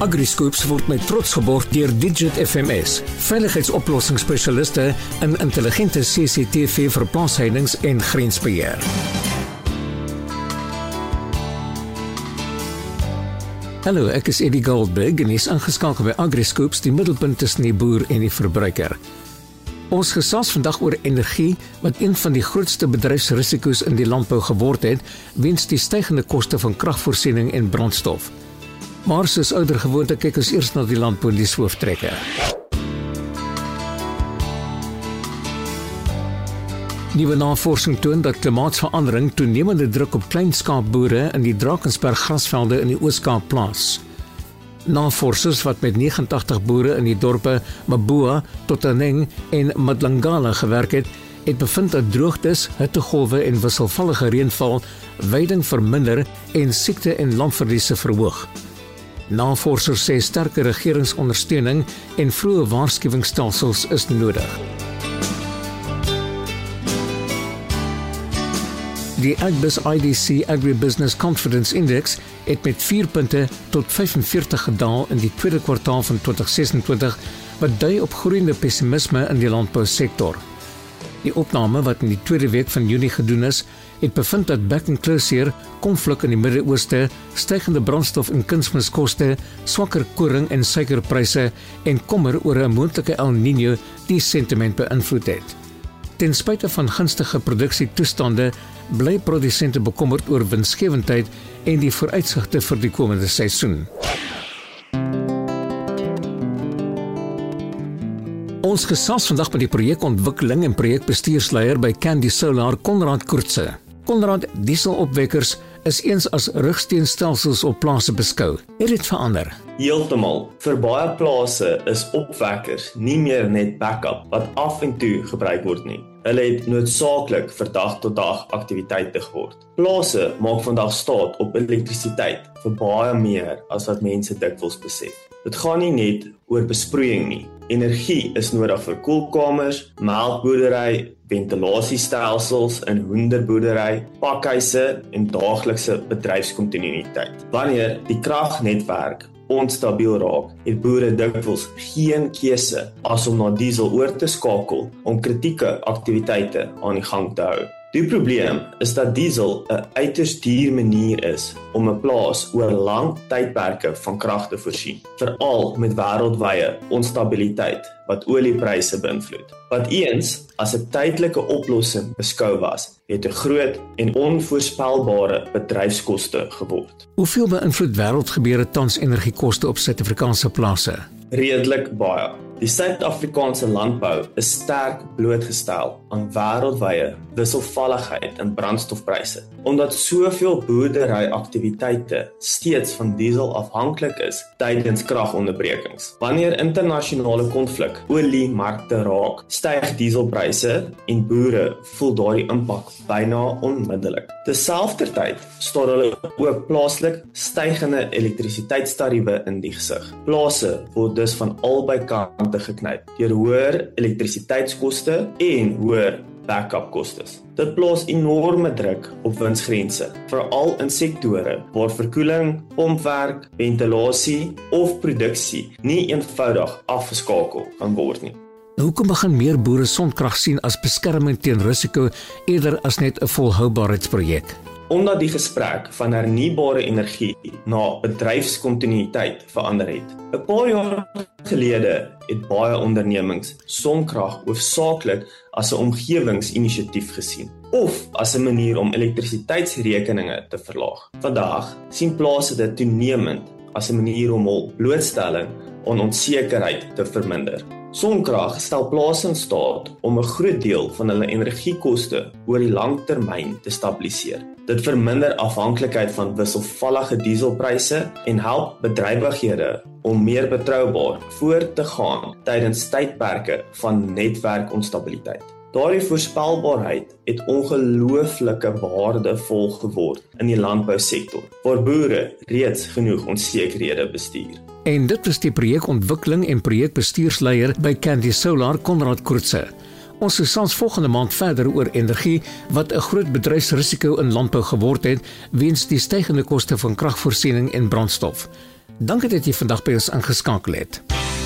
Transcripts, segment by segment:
AgriScoops word met trots geborg deur Digit FMS, veiligheidsoplossingsspesialiste in intelligente CCTV vir plaasheidings en grensbeheer. Hallo, ek is Eddie Goldberg en is ingeskakel by AgriScoops, die middelpunt tussen die boer en die verbruiker. Ons gesels vandag oor energie, wat een van die grootste bedryfsrisiko's in die landbou geword het, weens die stygende koste van kragvoorsiening en brandstof. Maar soos ouer gewoonte kyk ons eers na die landbounuus hooftrekke. Nuwe navorsing toon dat klimaatsverandering toenemende druk op kleinskaapboere in die Drakensberg grasvelde in die Oos-Kaap plaas. Navorsers wat met 89 boere in die dorpe Maboa, Totaneng en Madlangala gewerk het bevind dat droogtes, hittegolwe en wisselvallige reënval veiding verminder en siekte en landverliese verhoog. Navorsers sê sterke regeringsondersteuning en vroeë waarskuwingsstelsels is nodig. Die Agbus IDC Agribusiness Confidence Index het met 4 punte tot 45 gedaal in die tweede kwartaal van 2026, wat dui op groeiende pessimisme in die landbousektor. Die opname wat in die tweede week van Junie gedoen is, het bevind dat back-and-closure, konflik in die Midde-Ooste, stygende brandstof en kunsmiskoste, swakker koring en suikerpryse en kommer oor 'n moontlike El Niño die sentiment beïnvloed het. Ten spyte van gunstige produksietoestande, bly produsente bekommerd oor winsgewendheid en die vooruitsigte vir die komende seisoen. Ons gesels vandag met die projekontwikkeling en projekbestuursleier by Candy Solar, Konrad Koortse. Konrad, dieselopwekkers is eens as rugsteunstelsels op plase beskou. Het dit verander? Heeltemal. Vir baie plase is opwekkers nie meer net backup wat af en toe gebruik word nie. Hulle het noodsaaklik vir dag-tot-dag aktiwiteite geword. Plase maak vandag staat op elektrisiteit vir baie meer as wat mense dikwels besef. Dit gaan nie net oor besproeiing nie. Energie is nodig vir koelkamers, melkboerdery, ventilasiestelsels in hoenderboerdery, pakhuise en daaglikse bedryfskontinuïteit. Wanneer die kragnetwerk onstabiel raak, het boere dikwels geen keuse as om na diesel oor te skakel om kritieke aktiwiteite aan die gang te hou. Die probleem is dat diesel 'n uiters duur manier is om 'n plaas oor lang tydperke van krag te voorsien, veral met wêreldwye onstabiliteit wat oliepryse beïnvloed. Wat eens as 'n tydelike oplossing beskou was, het 'n groot en onvoorspelbare bedryfskoste geword. Hoeveel beïnvloed wêreldgebeure tans energiekoste op Suid-Afrikaanse plase? Redelik baie. Die Suid-Afrikaanse landbou is sterk blootgestel aan wêreldwye wisselvalligheid in brandstofpryse, omdat soveel boerderyaktiwiteite steeds van diesel afhanklik is tydens kragonderbrekings. Wanneer internasionale konflik oliemarkte raak, styg dieselpryse en boere voel daardie impak byna onmiddellik. Terselfdertyd staar hulle ook plaaslik stygende elektrisiteitstariewe in die gesig. Plase word dus van albei kante geknyp deur hoër elektrisiteitskoste en hoër backup kostes. Dit plaas enorme druk op winsgrense, veral in sektore waar verkoeling, pompwerk, ventilasie of produksie nie eenvoudig afgeskakel kan word nie. Hoekom begin meer boere sonkrag sien as beskerming teen risiko eerder as net 'n volhoubaarheidsprojek? Omdat die gesprek van hernubare energie na bedryfskontinuïteit verander het. 'n Paar jaar gelede het baie ondernemings sonkrag hoofsaaklik as 'n omgewingsinisiatief gesien of as 'n manier om elektrisiteitsrekeninge te verlaag. Vandag sien plase dit toenemend as 'n manier om hul blootstelling aan onsekerheid te verminder. Sonkrag stel plase in staat om 'n groot deel van hulle energiekoste oor die lang termyn te stabiliseer. Dit verminder afhanklikheid van wisselvallige dieselpryse en help bedrywighede om meer betroubaar voort te gaan tydens tydperke van netwerkonstabiliteit. Daardie voorspelbaarheid het ongelooflike waardevol geword in die landbousektor, waar boere reeds genoeg onsekerhede bestuur. En dit was die projekontwikkeling en projekbestuursleier by Candy Solar, Konrad Koortse. Ons gesels volgende maand verder oor energie, wat 'n groot bedryfsrisiko in landbou geword het, weens die stygende koste van kragvoorsiening en brandstof. Dankie dat jy vandag by ons ingeskakel het.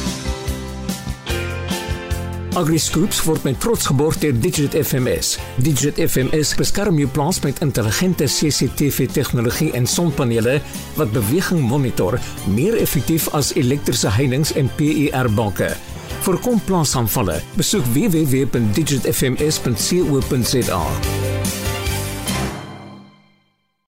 AgriScoops word met trots geborg deur Digit FMS. Digit FMS beskerm jou plaas met intelligente CCTV-tegnologie en sonpanele wat beweging monitor, meer effektief as elektriese heininge en PIR-banke. Voorkom plaasaanvalle. Besoek www.digitfms.co.za.